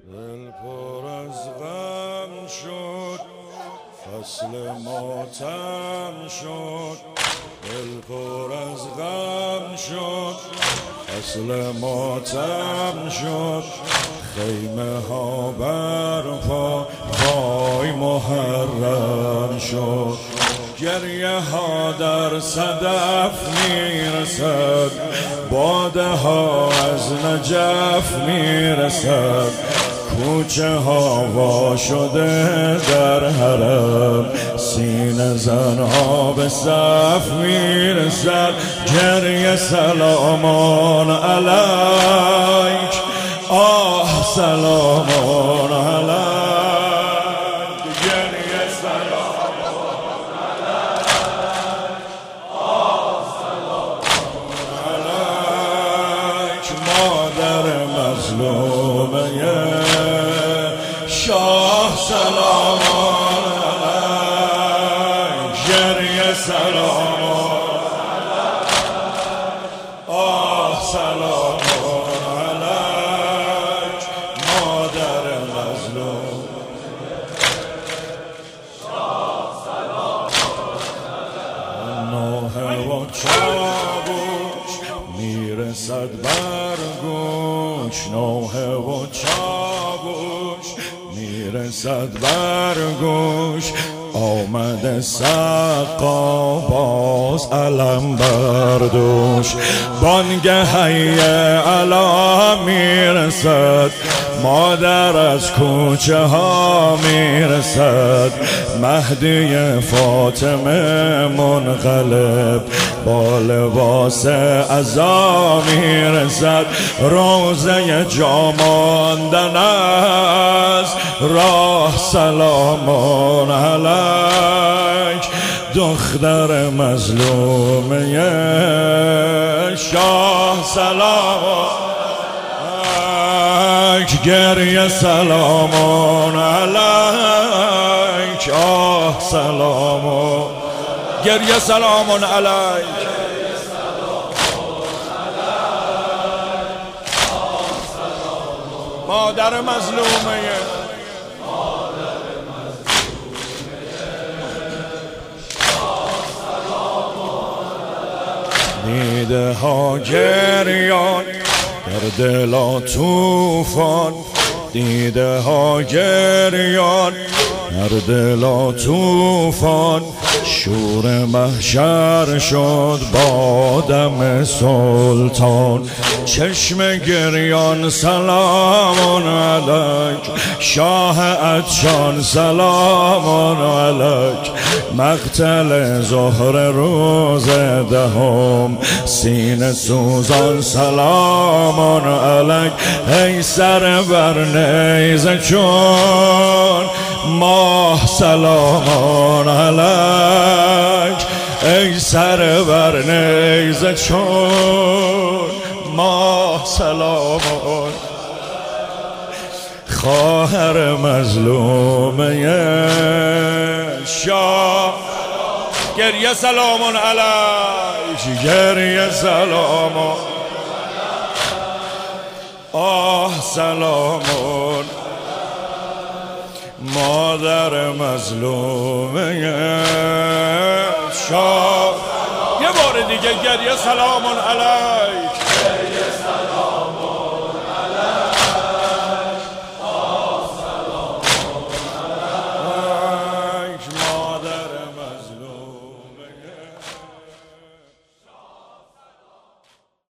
دل پر از غم شد، فصل ماتم شد. دل پر از غم شد، فصل ماتم شد. خیمه ها برپا پای محرم شد. گریه ها در صدف میرسد، باده ها از نجف میرسد. کوچه ها وا شده در حرم، سینه زن ها به صف میرسد. گریه سلامان علیک، آه سلامان علیک. گریه سلامان علیک، آه سلامان علیک. مادر مظلومه شاه سلامان علیک. گریه سلامان علیک، آه سلامان علیک. مادر مظلوم شاه سلامان علیک. نوحه و چاوش میرسد بر گوش، نوحه و چاوش میرسد بر گوش. آمده سقا باز علم بردوش. بانگ حی علا میرسد، مادر از کوچه ها میرسد. مهدی فاطمه منقلب با لباس عزا میرسد. روزه جا ماندن از راه سلامان علیک. دختر مظلومه شاه سلامان علیک. گریه سلامان علیک، آه سلامان. گریه سلامان علیک، مادر مظلومه دیده ها گریان در دلا توفان. دیده ها گریان در دلا توفان. شور محشر شد با دم سلطان. چشم گریان سلامان علیک، شاه عطشان سلامان علیک. مقتل ظهر روز دهم، سینه سوزان سلامان علیک. ای سر بر نیزه چون ماه سلامان علیک. ای سر بر نیزه چون ماه سلامان. خواهر مظلومه شاه گریه سلامان علیک. گریه سلامان، آه سلامان. مادر مظلومه شاه. یه بار دیگه گریه سلامان علیک. گریه سلامان علیک، آه سلامان علیک. مادر